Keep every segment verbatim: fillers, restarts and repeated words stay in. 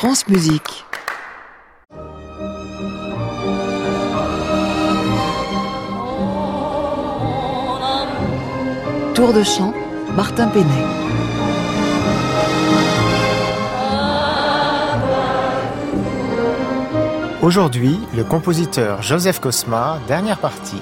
France Musique. Tour de chant, Martin Penet. Aujourd'hui, le compositeur Joseph Cosma, dernière partie.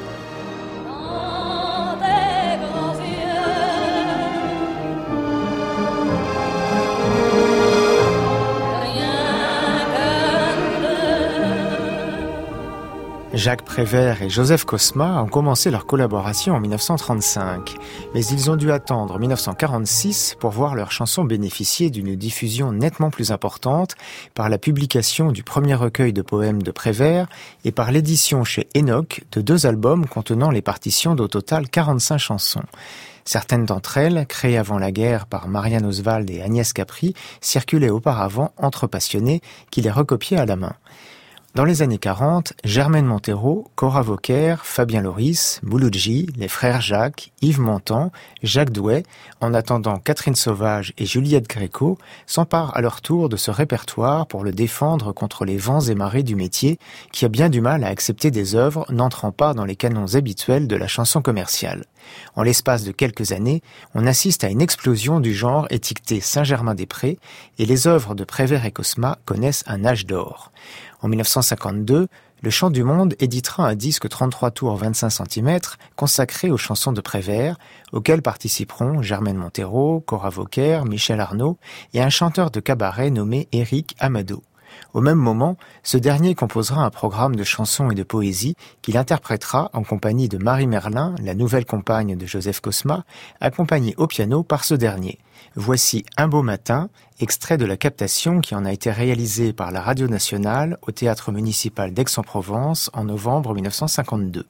Jacques Prévert et Joseph Cosma ont commencé leur collaboration en dix-neuf cent trente-cinq, mais ils ont dû attendre dix-neuf cent quarante-six pour voir leur chanson bénéficier d'une diffusion nettement plus importante par la publication du premier recueil de poèmes de Prévert et par l'édition chez Enoch de deux albums contenant les partitions d'au total quarante-cinq chansons. Certaines d'entre elles, créées avant la guerre par Marianne Oswald et Agnès Capri, circulaient auparavant entre passionnés qui les recopiaient à la main. Dans les années quarante, Germaine Montero, Cora Vauquer, Fabien Loris, Mouloudji, les frères Jacques, Yves Montand, Jacques Douai, en attendant Catherine Sauvage et Juliette Gréco, s'emparent à leur tour de ce répertoire pour le défendre contre les vents et marées du métier qui a bien du mal à accepter des œuvres n'entrant pas dans les canons habituels de la chanson commerciale. En l'espace de quelques années, on assiste à une explosion du genre étiqueté Saint-Germain-des-Prés et les œuvres de Prévert et Cosma connaissent un âge d'or. En dix-neuf cent cinquante-deux, le Chant du Monde éditera un disque trente-trois tours vingt-cinq centimètres consacré aux chansons de Prévert, auxquelles participeront Germaine Montero, Cora Vauquer, Michel Arnaud et un chanteur de cabaret nommé Éric Amado. Au même moment, ce dernier composera un programme de chansons et de poésie qu'il interprétera en compagnie de Marie Merlin, la nouvelle compagne de Joseph Cosma, accompagnée au piano par ce dernier. Voici Un beau matin, extrait de la captation qui en a été réalisée par la Radio Nationale au Théâtre municipal d'Aix-en-Provence en novembre dix-neuf cent cinquante-deux.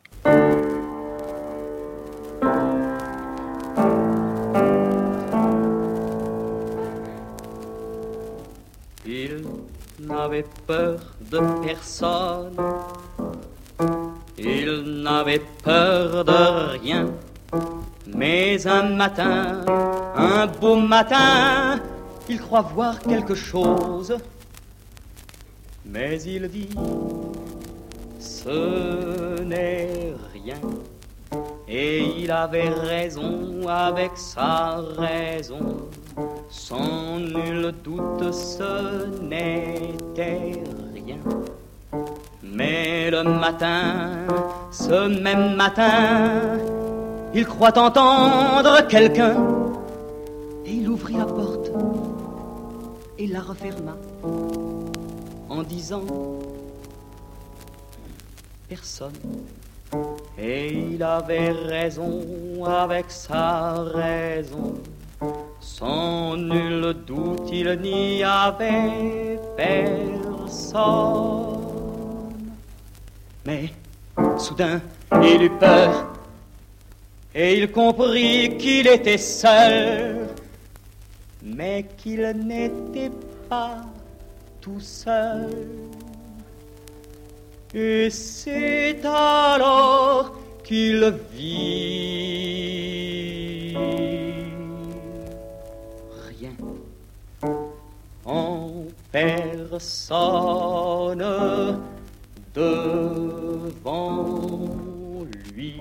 Il n'avait peur de personne, il n'avait peur de rien. Mais un matin, un beau matin, il croit voir quelque chose. Mais il dit, ce n'est rien. Et il avait raison avec sa raison. Sans nul doute, ce n'était rien. Mais le matin, ce même matin, il croit entendre quelqu'un. Et il ouvrit la porte et la referma en disant personne. Et il avait raison avec sa raison. Sans nul doute, il n'y avait personne. Mais soudain, il eut peur. Et il comprit qu'il était seul, mais qu'il n'était pas tout seul. Et c'est alors qu'il vit rien en personne devant lui.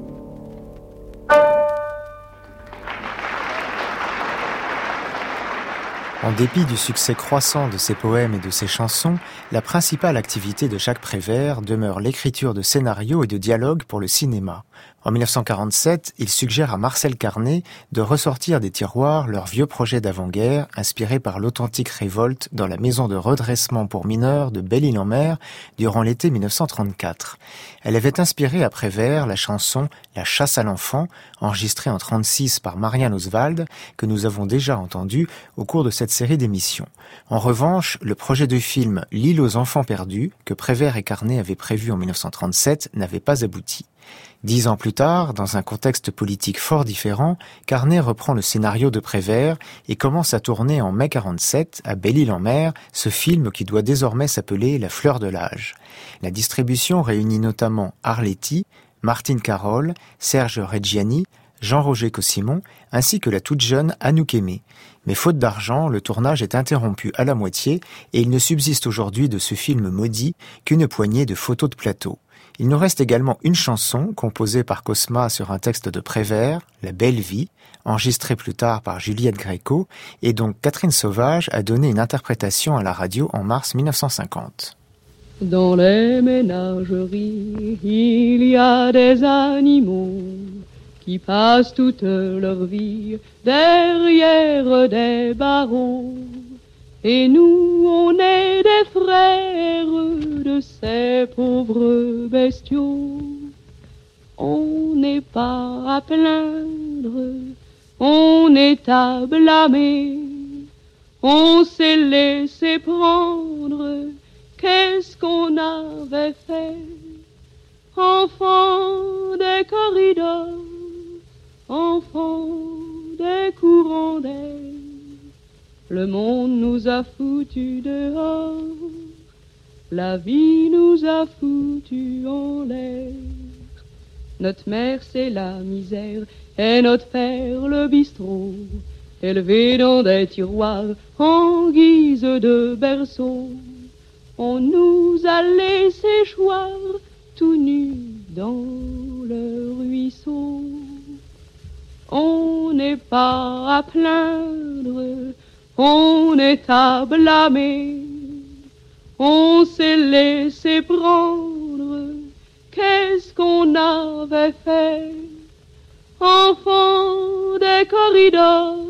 En dépit du succès croissant de ses poèmes et de ses chansons, la principale activité de Jacques Prévert demeure l'écriture de scénarios et de dialogues pour le cinéma. En dix-neuf cent quarante-sept, il suggère à Marcel Carné de ressortir des tiroirs leur vieux projet d'avant-guerre inspiré par l'authentique révolte dans la maison de redressement pour mineurs de Belle-Île-en-Mer durant l'été dix-neuf cent trente-quatre. Elle avait inspiré à Prévert la chanson « La chasse à l'enfant » enregistrée en trente-six par Marianne Oswald que nous avons déjà entendue au cours de cette série d'émissions. En revanche, le projet de film « L'île aux enfants perdus » que Prévert et Carné avaient prévu en dix-neuf cent trente-sept n'avait pas abouti. Dix ans plus tard, dans un contexte politique fort différent, Carné reprend le scénario de Prévert et commence à tourner en mai quarante-sept, à Belle-Île-en-Mer, ce film qui doit désormais s'appeler La fleur de l'âge. La distribution réunit notamment Arletty, Martine Carole, Serge Reggiani, Jean-Roger Cossimon, ainsi que la toute jeune Anouk Aimée. Mais faute d'argent, le tournage est interrompu à la moitié et il ne subsiste aujourd'hui de ce film maudit qu'une poignée de photos de plateau. Il nous reste également une chanson composée par Cosma sur un texte de Prévert, La Belle Vie, enregistrée plus tard par Juliette Gréco, et dont Catherine Sauvage a donné une interprétation à la radio en mars mille neuf cent cinquante. Dans les ménageries, il y a des animaux qui passent toute leur vie derrière des barreaux. Et nous, on est des frères de ces pauvres bestiaux. On n'est pas à plaindre, on est à blâmer. On s'est laissé prendre, qu'est-ce qu'on avait fait? Enfants des corridors, enfants des courants d'air, le monde nous a foutus dehors, la vie nous a foutus en l'air. Notre mère c'est la misère et notre père le bistrot, élevé dans des tiroirs en guise de berceau. On nous a laissé choir tout nus dans le ruisseau. On n'est pas à plaindre, on est à blâmer. On s'est laissé prendre, qu'est-ce qu'on avait fait? Enfants des corridors,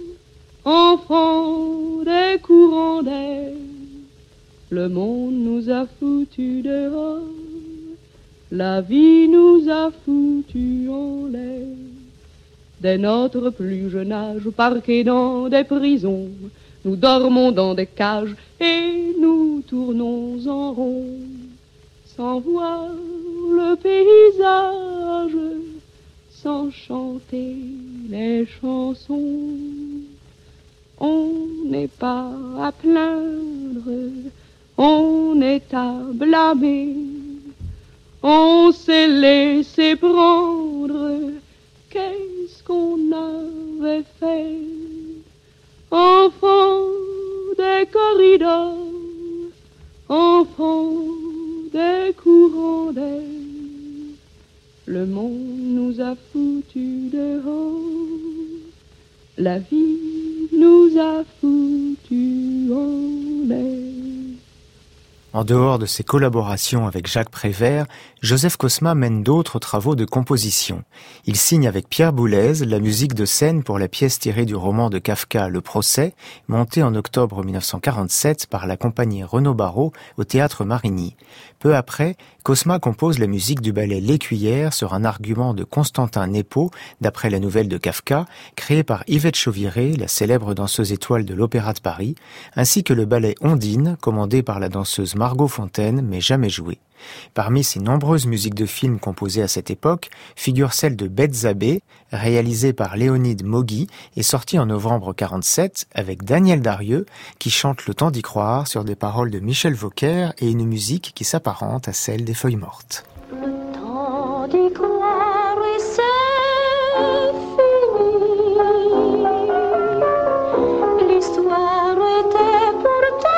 enfants des courants d'air, le monde nous a foutus dehors, la vie nous a foutus en l'air. Dès notre plus jeune âge, parqués dans des prisons, nous dormons dans des cages et nous tournons en rond, sans voir le paysage, sans chanter les chansons. On n'est pas à plaindre, on est à blâmer. On s'est laissé prendre, qu'est-ce qu'on avait fait? Enfants des corridors, enfants des courants d'air, le monde nous a foutus dehors, la vie nous a foutus en l'air. En dehors de ses collaborations avec Jacques Prévert, Joseph Cosma mène d'autres travaux de composition. Il signe avec Pierre Boulez la musique de scène pour la pièce tirée du roman de Kafka, Le Procès, montée en octobre mille neuf cent quarante-sept par la compagnie Renaud Barrault au Théâtre Marigny. Peu après, Cosma compose la musique du ballet L'Écuyère sur un argument de Constantin Nepos, d'après la nouvelle de Kafka, créée par Yvette Chauviré, la célèbre danseuse étoile de l'Opéra de Paris, ainsi que le ballet Ondine, commandé par la danseuse Margot Fontaine, mais jamais joué. Parmi ces nombreuses musiques de films composées à cette époque, figure celle de Bethzabée, réalisée par Léonide Mogui et sortie en novembre quarante-sept avec Daniel Darieux, qui chante Le temps d'y croire sur des paroles de Michel Vauquer et une musique qui s'apparente à celle des Feuilles mortes. Le temps d'y croire et c'est fini. L'histoire était pourtant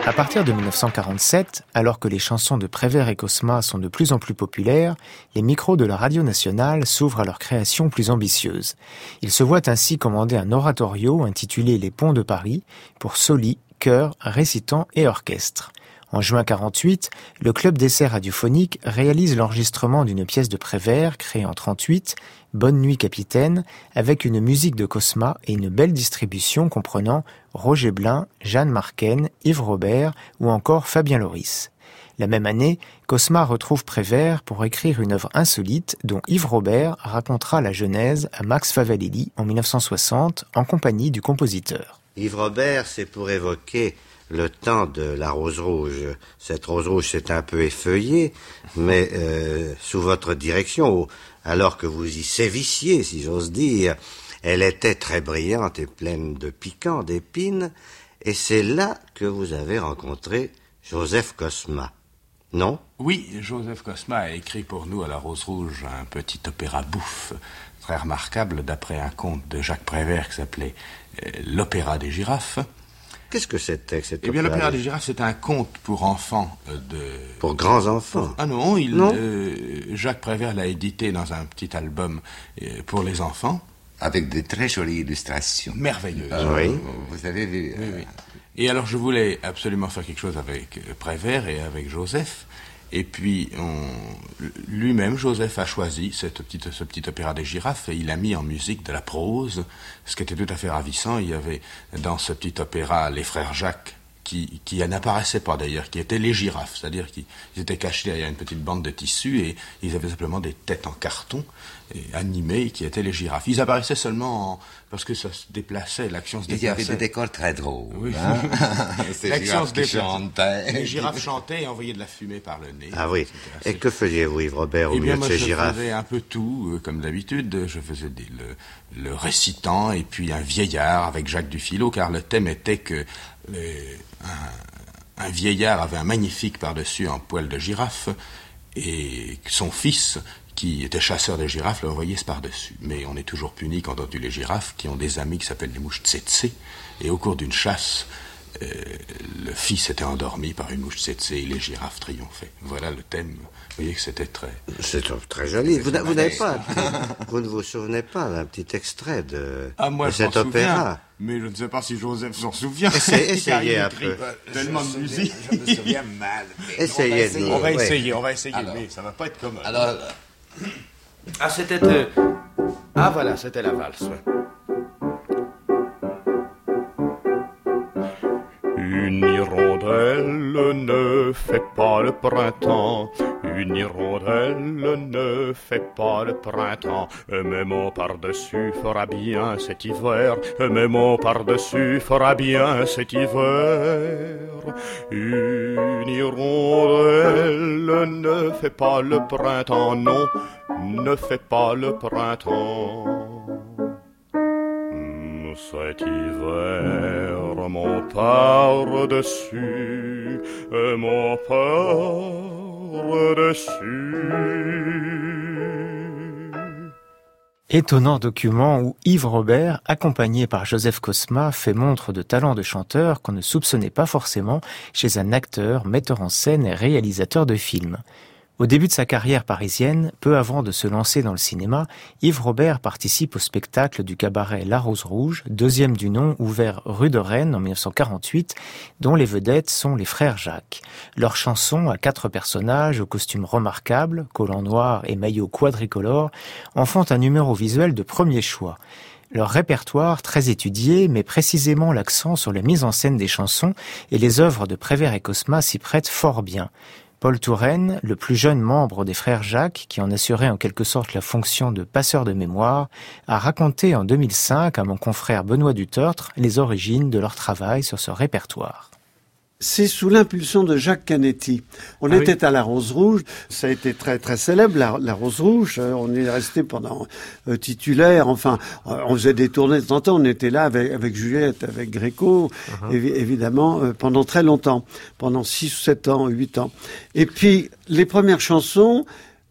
À partir de dix-neuf cent quarante-sept, alors que les chansons de Prévert et Cosma sont de plus en plus populaires, les micros de la radio nationale s'ouvrent à leur création plus ambitieuse. Ils se voient ainsi commander un oratorio intitulé Les Ponts de Paris pour soli, chœurs, récitants et orchestres. En juin quarante-huit, le club d'essais radiophoniques réalise l'enregistrement d'une pièce de Prévert créée en trente-huit, Bonne nuit capitaine, avec une musique de Cosma et une belle distribution comprenant Roger Blin, Jeanne Marquen, Yves Robert ou encore Fabien Loris. La même année, Cosma retrouve Prévert pour écrire une œuvre insolite dont Yves Robert racontera la genèse à Max Favalelli en dix-neuf cent soixante en compagnie du compositeur. Yves Robert, c'est pour évoquer le temps de la rose rouge. Cette rose rouge s'est un peu effeuillée, mais euh, sous votre direction, alors que vous y sévissiez, si j'ose dire, elle était très brillante et pleine de piquants, d'épines, et c'est là que vous avez rencontré Joseph Cosma. Non ? Oui, Joseph Cosma a écrit pour nous à la Rose Rouge un petit opéra bouffe, très remarquable, d'après un conte de Jacques Prévert qui s'appelait euh, L'Opéra des girafes. Qu'est-ce que c'était que cet Eh bien, opéra l'Opéra des girafes, c'est un conte pour enfants de... Pour grands enfants. Ah non, il, non euh, Jacques Prévert l'a édité dans un petit album euh, pour les enfants. Avec de très jolies illustrations. Merveilleuses. Ah, oui. Vous avez vu. Oui, oui. Et alors, je voulais absolument faire quelque chose avec Prévert et avec Joseph. Et puis, on, lui-même, Joseph a choisi cette petite, ce petit opéra des girafes et il a mis en musique de la prose, ce qui était tout à fait ravissant. Il y avait dans ce petit opéra les frères Jacques, qui, qui n'apparaissaient pas d'ailleurs, qui étaient les girafes, c'est-à-dire qu'ils étaient cachés derrière une petite bande de tissu et ils avaient simplement des têtes en carton et animées qui étaient les girafes. Ils apparaissaient seulement en, parce que ça se déplaçait, l'action se déplaçait. Il y avait des décors très drôles. Oui. Hein? Ces girafes qui chantaient. Les girafes chantaient et envoyaient de la fumée par le nez. Ah oui. Assez... Et que faisiez-vous, Yves Robert, au eh milieu bien, de ces girafes ? Je faisais un peu tout, euh, comme d'habitude. Je faisais des, le, le récitant et puis un vieillard avec Jacques Dufilot, car le thème était que les, un, un vieillard avait un magnifique par-dessus en poil de girafe et son fils, qui était chasseur de girafes, l'a envoyé ce par-dessus. Mais on est toujours puni quand on tue les girafes, qui ont des amis qui s'appellent les mouches tsetse. Et au cours d'une chasse, euh, le fils était endormi par une mouche tsetse et les girafes triomphaient. Voilà le thème. Vous voyez que c'était très... C'est très joli. Vous, vous n'avez pas... Vous ne vous souvenez pas d'un petit extrait de, ah, moi, de cet opéra souviens, mais je ne sais pas si Joseph s'en souvient. Essayez, essayez un peu. Tellement de musique. Je, je me souviens mal. Essayez. On va essayer, on va essayer, on va essayer, mais ça ne va pas être commode. Alors... Ah, c'était... Euh... Ah, voilà, c'était la valse. Une hirondelle ne fait pas le printemps. Une hirondelle ne fait pas le printemps. Mais mon par-dessus fera bien cet hiver. Mais mon par-dessus fera bien cet hiver. Une hirondelle ne fait pas le printemps, non, ne fait pas le printemps. Cet hiver, mon par-dessus, mon par-dessus. Étonnant document où Yves Robert, accompagné par Joseph Cosma, fait montre de talent de chanteur qu'on ne soupçonnait pas forcément chez un acteur, metteur en scène et réalisateur de films. Au début de sa carrière parisienne, peu avant de se lancer dans le cinéma, Yves Robert participe au spectacle du cabaret La Rose Rouge, deuxième du nom, ouvert rue de Rennes en dix-neuf cent quarante-huit, dont les vedettes sont les frères Jacques. Leurs chansons à quatre personnages, aux costumes remarquables, collants noirs et maillots quadricolores, en font un numéro visuel de premier choix. Leur répertoire, très étudié, met précisément l'accent sur la mise en scène des chansons et les œuvres de Prévert et Cosma s'y prêtent fort bien. Paul Touraine, le plus jeune membre des frères Jacques, qui en assurait en quelque sorte la fonction de passeur de mémoire, a raconté en deux mille cinq à mon confrère Benoît Dutertre les origines de leur travail sur ce répertoire. C'est sous l'impulsion de Jacques Canetti. On ah était oui. à la Rose Rouge, ça a été très très célèbre, la, la Rose Rouge. On est resté pendant euh, titulaire, enfin, on faisait des tournées de temps en temps, on était là avec, avec Juliette, avec Gréco, uh-huh. évi- évidemment, euh, pendant très longtemps, pendant six ou sept ans, huit ans. Et puis, les premières chansons,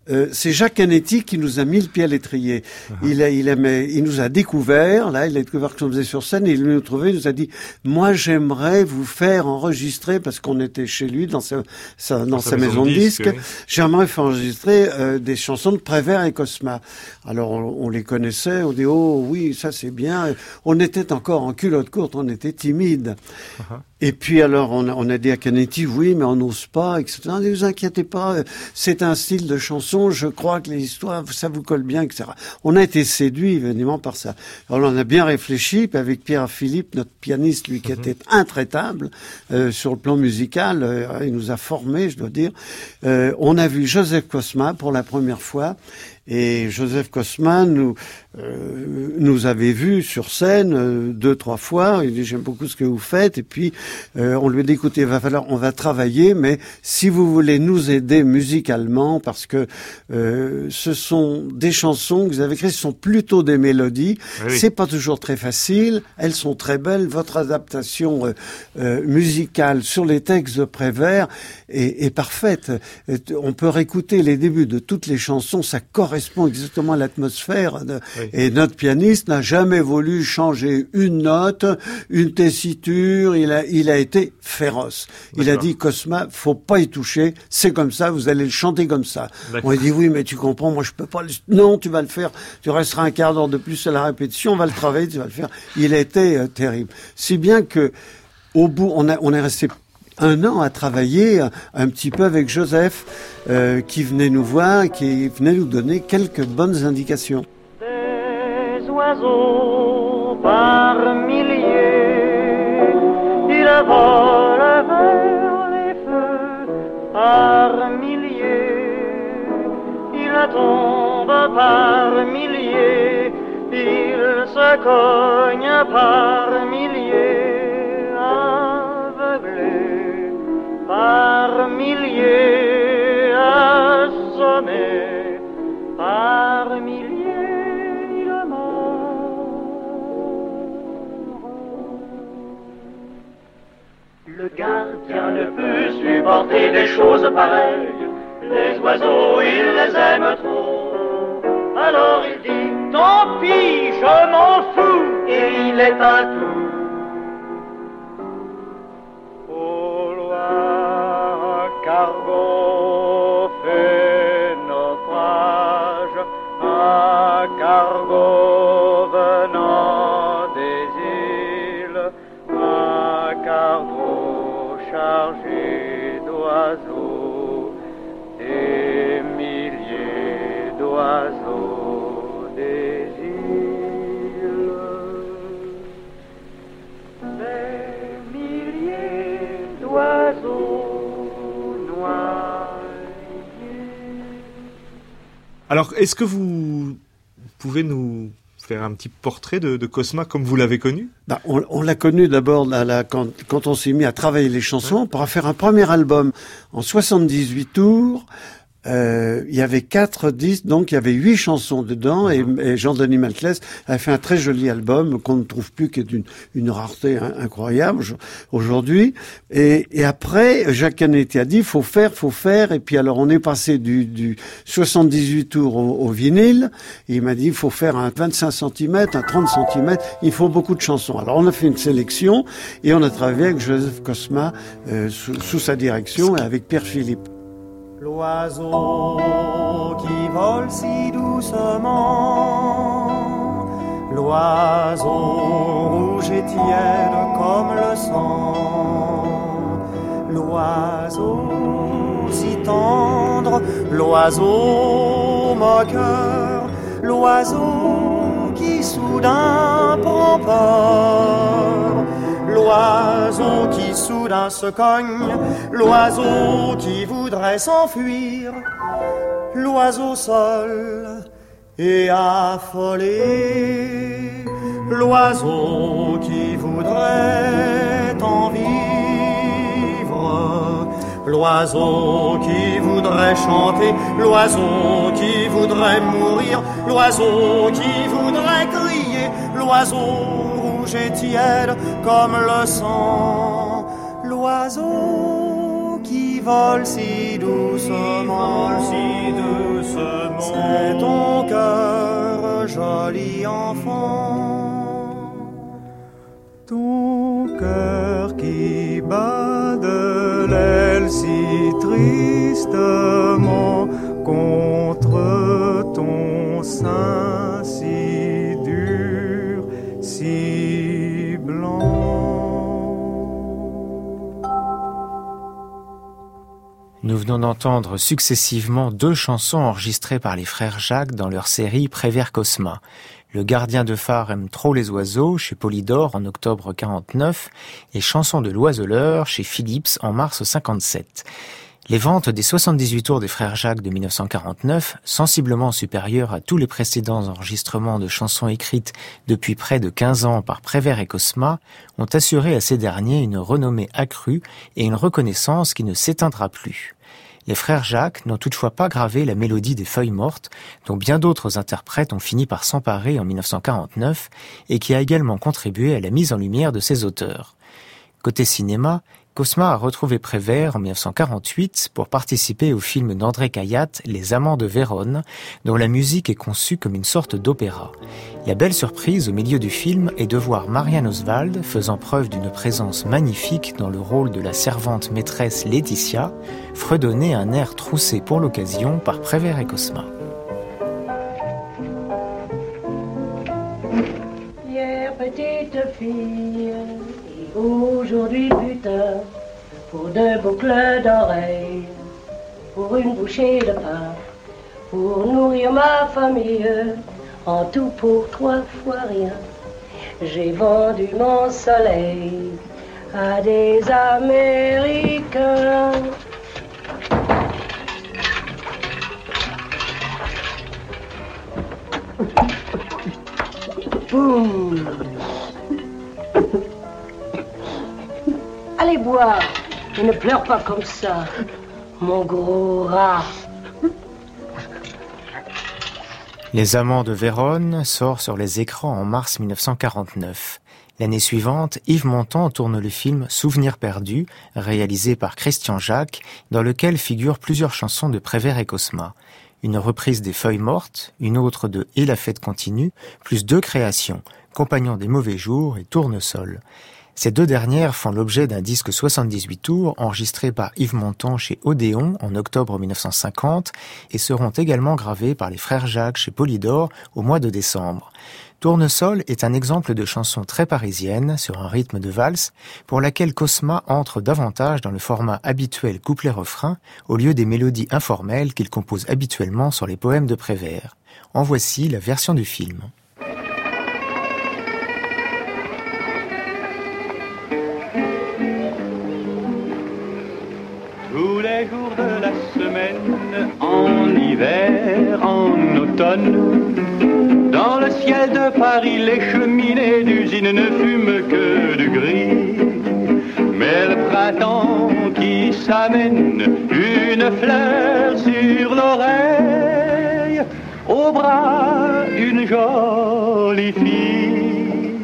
euh, c'est Jacques Canetti qui nous a mis le pied à l'étrier. Uh-huh. Il a, il aimait, il nous a découvert, là, il a découvert qu'on faisait sur scène, et il nous trouvait, il nous a dit, moi, j'aimerais vous faire enregistrer, parce qu'on était chez lui, dans sa, sa dans, dans sa, sa maison, maison de disques, disque, oui. J'aimerais faire enregistrer euh, des chansons de Prévert et Cosma. Alors, on, on les connaissait, on dit, oh, oui, ça, c'est bien. On était encore en culotte courte, on était timide. Uh-huh. Et puis alors, on a, on a dit à Canetti, oui, mais on n'ose pas, et cetera. Ne vous inquiétez pas, c'est un style de chanson, je crois que les histoires, ça vous colle bien, et cetera. On a été séduits, évidemment, par ça. Alors, on a bien réfléchi, puis avec Pierre Philippe, notre pianiste, lui, qui mm-hmm. était intraitable euh, sur le plan musical, euh, il nous a formés, je dois dire. Euh, on a vu Joseph Cosma pour la première fois, et Joseph Cosma nous, euh, nous avait vus sur scène euh, deux, trois fois. Il dit, j'aime beaucoup ce que vous faites. Et puis, euh, on lui a dit, écoutez, il va falloir, on va travailler, mais si vous voulez nous aider musicalement, parce que euh, ce sont des chansons que vous avez créées, ce sont plutôt des mélodies. Oui. C'est pas toujours très facile. Elles sont très belles. Votre adaptation euh, euh, musicale sur les textes de Prévert est, est parfaite. On peut réécouter les débuts de toutes les chansons. Ça correspond exactement à l'atmosphère. De, oui. Et notre pianiste n'a jamais voulu changer une note, une tessiture. Il a, il a été féroce. D'accord. Il a dit, Cosma, faut pas y toucher. C'est comme ça, vous allez le chanter comme ça. D'accord. On lui dit, oui, mais tu comprends, moi je peux pas le... Non, tu vas le faire. Tu resteras un quart d'heure de plus à la répétition. On va le travailler, tu vas le faire. Il a été euh, terrible. Si bien que, au bout, on a, on est resté un an à travailler un, un petit peu avec Joseph, euh, qui venait nous voir, qui venait nous donner quelques bonnes indications. Des oiseaux par milliers, ils volent vers les feux par milliers, ils tombent par milliers, ils se cognent par milliers, aveuglés par milliers, assommés par milliers, ils meurent. Le gardien ne peut supporter des choses pareilles. Les oiseaux, il les aime trop. Alors il dit, tant pis, je m'en fous, et il éteint tout. Cargo fait naufrage, un cargo venant des îles, un cargo chargé d'oiseaux, des milliers d'oiseaux des îles, des milliers d'oiseaux. Alors, est-ce que vous pouvez nous faire un petit portrait de, de Cosma comme vous l'avez connu ? Bah, on, on l'a connu d'abord là, là, quand, quand on s'est mis à travailler les chansons pour faire un premier album en soixante-dix-huit tours. Euh, il y avait quatre disques, donc il y avait huit chansons dedans, et, et Jean-Denis Malclès a fait un très joli album qu'on ne trouve plus, qui est d'une une rareté hein, incroyable aujourd'hui. Et, et après, Jacques Canetti a dit faut faire, faut faire. Et puis alors on est passé du, du soixante-dix-huit tours au, au vinyle. Et il m'a dit il faut faire un vingt-cinq centimètres, un trente centimètres. Il faut beaucoup de chansons. Alors on a fait une sélection et on a travaillé avec Joseph Cosma euh, sous, sous sa direction et avec Pierre Philippe. L'oiseau qui vole si doucement, l'oiseau rouge et tiède comme le sang, l'oiseau si tendre, l'oiseau moqueur, l'oiseau qui soudain prend peur, l'oiseau qui soudain se cogne, l'oiseau qui voudrait s'enfuir, l'oiseau seul et affolé, l'oiseau qui voudrait en vivre, l'oiseau qui voudrait chanter, l'oiseau qui voudrait mourir, l'oiseau qui voudrait crier, l'oiseau et tiède comme le sang, l'oiseau qui qui vole si doucement, si doucement. C'est ton cœur, joli enfant, ton cœur qui bat de l'aile si tristement contre ton sein si dur, si blanc. Nous venons d'entendre successivement deux chansons enregistrées par les frères Jacques dans leur série Prévert-Cosma. Le gardien de phare aime trop les oiseaux chez Polydor en octobre quarante-neuf et Chanson de l'oiseleur chez Philips en mars cinquante-sept. Les ventes des soixante-dix-huit tours des frères Jacques de mille neuf cent quarante-neuf, sensiblement supérieures à tous les précédents enregistrements de chansons écrites depuis près de quinze ans par Prévert et Cosma, ont assuré à ces derniers une renommée accrue et une reconnaissance qui ne s'éteindra plus. Les frères Jacques n'ont toutefois pas gravé la mélodie des Feuilles mortes, dont bien d'autres interprètes ont fini par s'emparer en mille neuf cent quarante-neuf et qui a également contribué à la mise en lumière de ces auteurs. Côté cinéma, Cosma a retrouvé Prévert en mille neuf cent quarante-huit pour participer au film d'André Cayatte, Les Amants de Vérone, dont la musique est conçue comme une sorte d'opéra. La belle surprise au milieu du film est de voir Marianne Oswald faisant preuve d'une présence magnifique dans le rôle de la servante maîtresse Laetitia, fredonner un air troussé pour l'occasion par Prévert et Cosma. Hier petite fille, aujourd'hui putain, pour deux boucles d'oreilles, pour une bouchée de pain, pour nourrir ma famille, en tout pour trois fois rien. J'ai vendu mon soleil à des Américains. Boum. Allez boire, et ne pleure pas comme ça, mon gros rat. Les Amants de Vérone sort sur les écrans en mars mille neuf cent quarante-neuf. L'année suivante, Yves Montand tourne le film Souvenirs perdus, réalisé par Christian Jacques, dans lequel figurent plusieurs chansons de Prévert et Cosma. Une reprise des Feuilles mortes, une autre de Et la fête continue, plus deux créations, Compagnon des mauvais jours et Tournesol. Ces deux dernières font l'objet d'un disque soixante-dix-huit tours enregistré par Yves Montand chez Odéon en octobre mille neuf cent cinquante et seront également gravés par les frères Jacques chez Polydor au mois de décembre. Tournesol est un exemple de chanson très parisienne sur un rythme de valse pour laquelle Cosma entre davantage dans le format habituel couplet-refrain au lieu des mélodies informelles qu'il compose habituellement sur les poèmes de Prévert. En voici la version du film. Tous les jours de la semaine, en hiver, en automne, dans le ciel de Paris, les cheminées d'usine ne fument que du gris. Mais le printemps qui s'amène, une fleur sur l'oreille, au bras une jolie fille.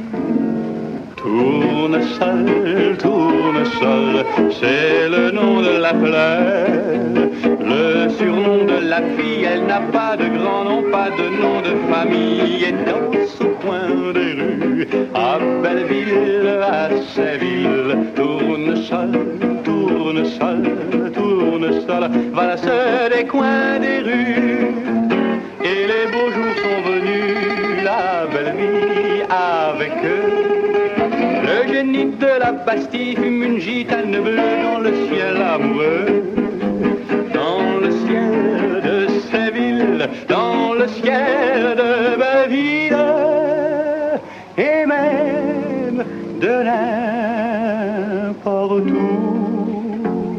Tournesol, tournesol, c'est le nom de la fleur, le surnom de la fille. Elle n'a pas de grand nom, pas de nom de famille. Et dans ce coin des rues, à Belleville, à Séville, tournesol, tournesol, tournesol, voilà ce des coins des rues. Et les beaux jours sont venus, la belle vie avec eux. Le génie de la Bastille fume une gitane bleue dans le ciel amoureux. Dans le ciel de Séville, dans le ciel de Belleville, et même de n'importe où.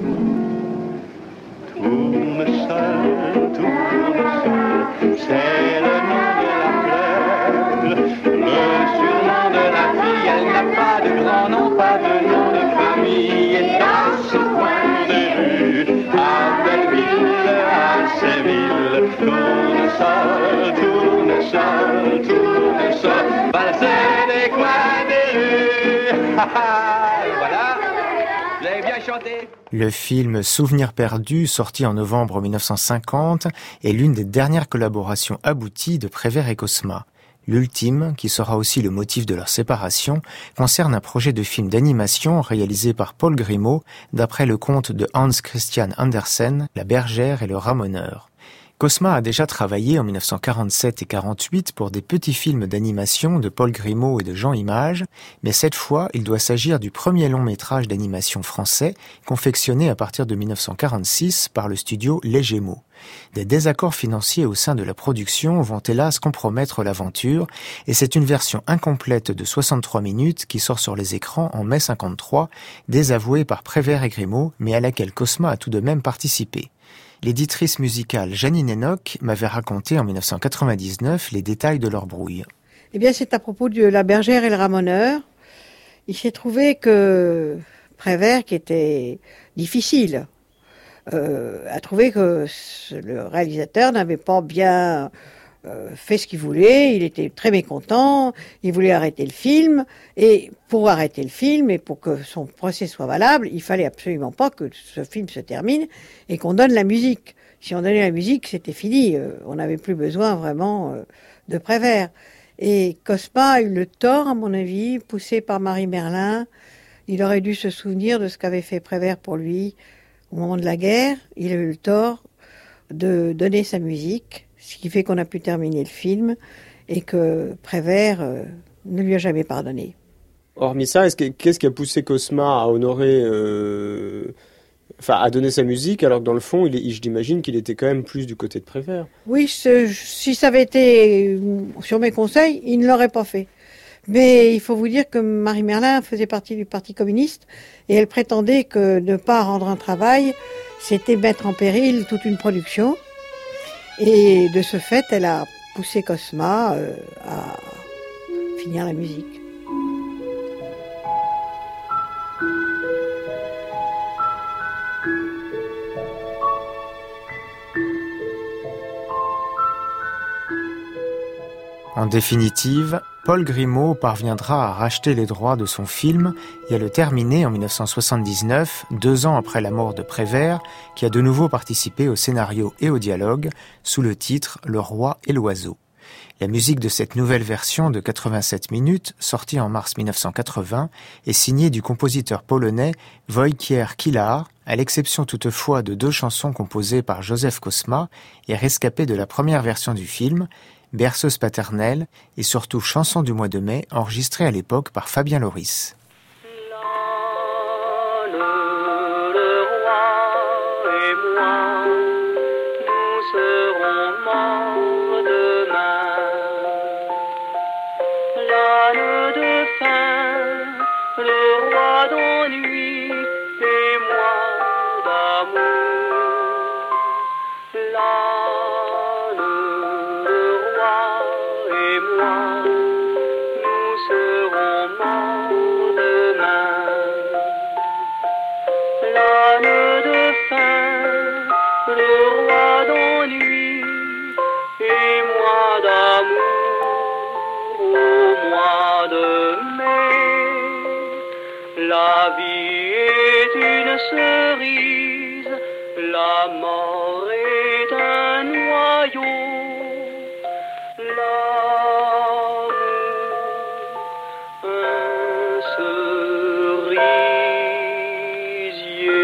Tournesol, tournesol, c'est le nom de la fleur, le surnom de la fille. Elle n'a pas de grand nom, pas de nom de famille. Et dans ce coin des rues, à Belleville, à Séville, tournesol, tournesol, tournesol, voilà, c'est des coins des rues. Voilà, vous avez bien chanter. Le film Souvenirs perdus, sorti en novembre mille neuf cent cinquante, est l'une des dernières collaborations abouties de Prévert et Cosma. L'ultime, qui sera aussi le motif de leur séparation, concerne un projet de film d'animation réalisé par Paul Grimaud, d'après le conte de Hans Christian Andersen, La bergère et le ramoneur. Cosma a déjà travaillé en mille neuf cent quarante-sept et quarante-huit pour des petits films d'animation de Paul Grimaud et de Jean Image, mais cette fois, il doit s'agir du premier long métrage d'animation français, confectionné à partir de mille neuf cent quarante-six par le studio Les Gémeaux. Des désaccords financiers au sein de la production vont hélas compromettre l'aventure, et c'est une version incomplète de soixante-trois minutes qui sort sur les écrans en mai cinquante-trois, désavouée par Prévert et Grimaud, mais à laquelle Cosma a tout de même participé. L'éditrice musicale Janine Enoch m'avait raconté en mille neuf cent quatre-vingt-dix-neuf les détails de leur brouille. Eh bien, c'est à propos de La bergère et le ramoneur. Il s'est trouvé que Prévert, qui était difficile, euh, a trouvé que le réalisateur n'avait pas bien euh, fait ce qu'il voulait. Il était très mécontent. Il voulait arrêter le film. Et pour arrêter le film et pour que son procès soit valable, il fallait absolument pas que ce film se termine et qu'on donne la musique. Si on donnait la musique, c'était fini. Euh, on n'avait plus besoin vraiment euh, de Prévert. Et Cosma a eu le tort, à mon avis, poussé par Marie Merlin. Il aurait dû se souvenir de ce qu'avait fait Prévert pour lui au moment de la guerre. Il a eu le tort de donner sa musique, ce qui fait qu'on a pu terminer le film et que Prévert euh, ne lui a jamais pardonné. Hormis ça, est-ce que, qu'est-ce qui a poussé Cosma à honorer, euh, enfin à donner sa musique, alors que dans le fond, il est, je l'imagine qu'il était quand même plus du côté de Prévert. Oui, ce, si ça avait été sur mes conseils, il ne l'aurait pas fait. Mais il faut vous dire que Marie Merlin faisait partie du Parti communiste et elle prétendait que ne pas rendre un travail, c'était mettre en péril toute une production. Et de ce fait, elle a poussé Cosma euh, à finir la musique. En définitive, Paul Grimaud parviendra à racheter les droits de son film et à le terminer en mille neuf cent soixante-dix-neuf, deux ans après la mort de Prévert, qui a de nouveau participé au scénario et au dialogue, sous le titre « Le roi et l'oiseau ». La musique de cette nouvelle version de quatre-vingt-sept minutes, sortie en mars mille neuf cent quatre-vingts, est signée du compositeur polonais Wojciech Kilar, à l'exception toutefois de deux chansons composées par Józef Kosma et rescapées de la première version du film, Berceuse paternelle et surtout Chanson du mois de mai, enregistrée à l'époque par Fabien Loris. La vie est une cerise, la mort est un noyau, l'amour un cerisier.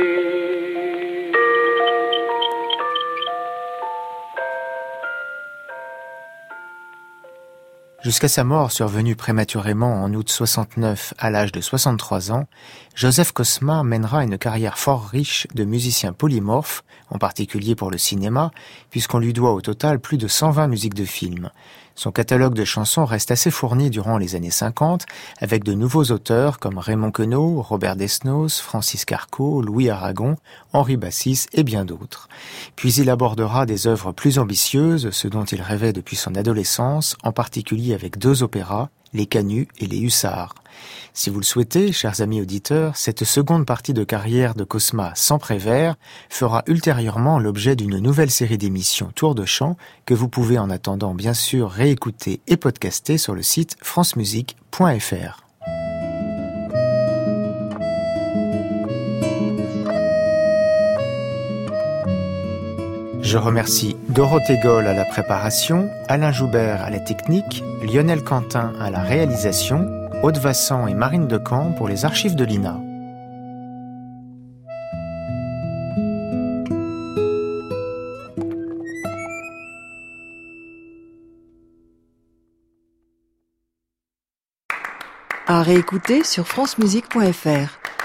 Jusqu'à sa mort survenue prématurément en août soixante-neuf à l'âge de soixante-trois ans, Józef Kosma mènera une carrière fort riche de musicien polymorphe, en particulier pour le cinéma, puisqu'on lui doit au total plus de cent vingt musiques de films. Son catalogue de chansons reste assez fourni durant les années cinquante, avec de nouveaux auteurs comme Raymond Queneau, Robert Desnos, Francis Carco, Louis Aragon, Henri Bassis et bien d'autres. Puis il abordera des œuvres plus ambitieuses, ce dont il rêvait depuis son adolescence, en particulier avec deux opéras, Les Canuts et Les Hussards. Si vous le souhaitez, chers amis auditeurs, cette seconde partie de carrière de Kosma sans Prévert fera ultérieurement l'objet d'une nouvelle série d'émissions Tour de chant que vous pouvez en attendant bien sûr réécouter et podcaster sur le site francemusique point f r. Je remercie Dorothée Goll à la préparation, Alain Joubert à la technique, Lionel Quentin à la réalisation, Aude Vassan et Marine Decamp pour les archives de l'I N A. À réécouter sur francemusique point f r.